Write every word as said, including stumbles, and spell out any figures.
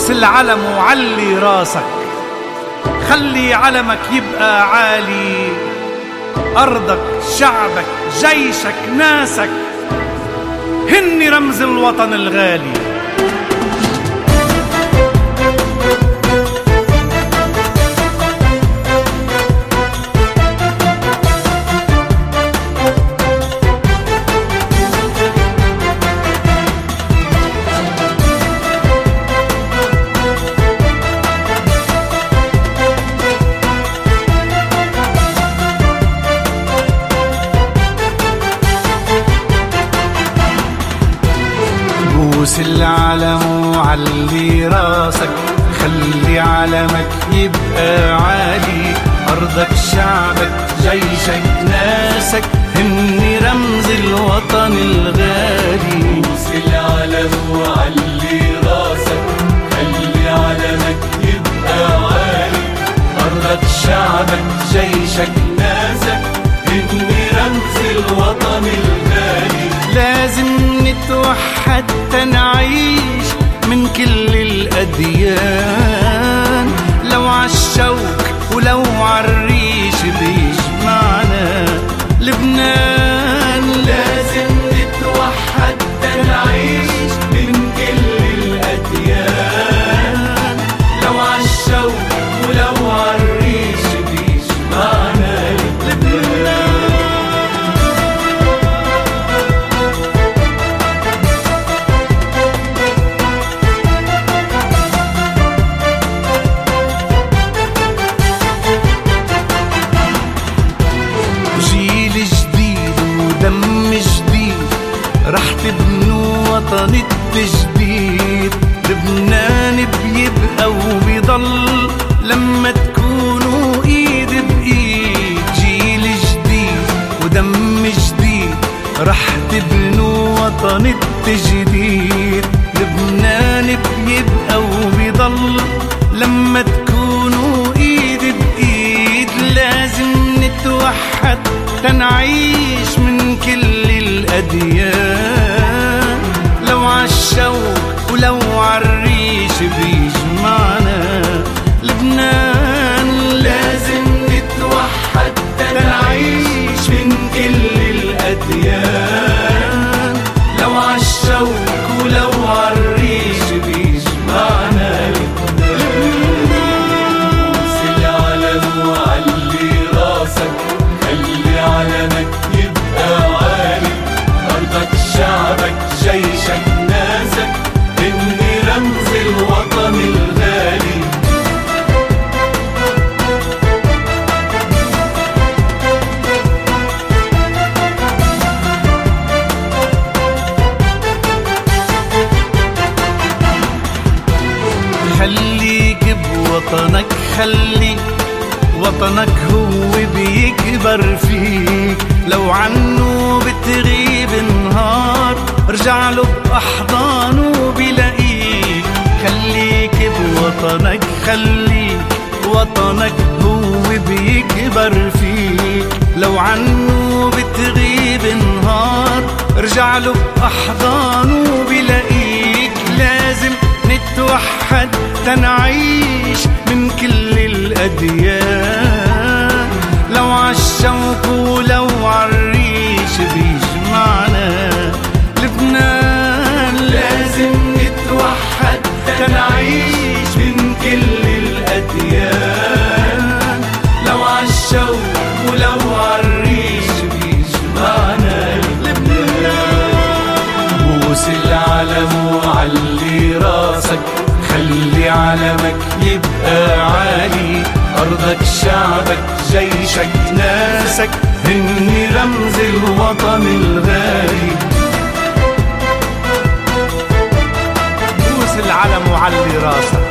بوس العلم وعلي راسك، خلي علمك يبقى عالي. أرضك، شعبك، جيشك، ناسك هن رمز الوطن الغالي. بوس العلم وعلي راسك، خلي علمك يبقى عالي. أرضك، شعبك، جيشك، ناسك هن رمز الوطن الغالي. بوس العلم وعلي راسك، خلي علمك يبقى عالي. أرضك، شعبك، جيشك، ناسك هن رمز الوطن الغالي. لازم نتوحد تنعيش من كل الأديان، لو عالشوك ولو عالريش بيجمعنا لبنان. لازم نتوحد تنعيش من كل الأديان، لو عالشوك ولو عالريش بيجمعنا لبنان. دم جديد رح تبنوا وطن التجديد. لبنان بيبقى وبيضل لما تكونوا ايد بايد. جيل جديد ودم جديد رح تبنوا وطن التجديد. لبنان بيبقى وبيضل لما تكونوا ايد بايد. لازم نتوحد تنعيش من كل الأديان، لو عالشوك ولو عالريش بيجمعنا لبنان. لازم نتوحد تنعيش من كل الأديان، لو عالشوك ولو عالريش بيجمعنا لبنان. بوس العلم وعلي راسك، خلي علمك يبقى عالي. أرضك، شعبك، جيشك، ناسك هن رمز الوطن الغالي. خليك بوطنك، خلي وطنك هو بيكبر فيك. لو عنه بتغيب نهار ارجع له بأحضانه بلاقيك. خليك بوطنك، خليك وطنك هو بيكبر فيك. لو عنه بتغيب نهار ارجع له بأحضانه بلاقيك. لازم نتوحد تنعيش من كل الأديان، لو عالشوك ولو عالريش بيجمعنا لبنان. لازم نتوحد تنعيش من كل الأديان، لو عالشوك ولو عالريش بيجمعنا لبنان. بوس العلم وعلي راسك، خلي علمك يبقى عالي. أرضك، شعبك، جيشك، ناسك هن رمز الوطن الغالي. بوس العلم وعلي راسك.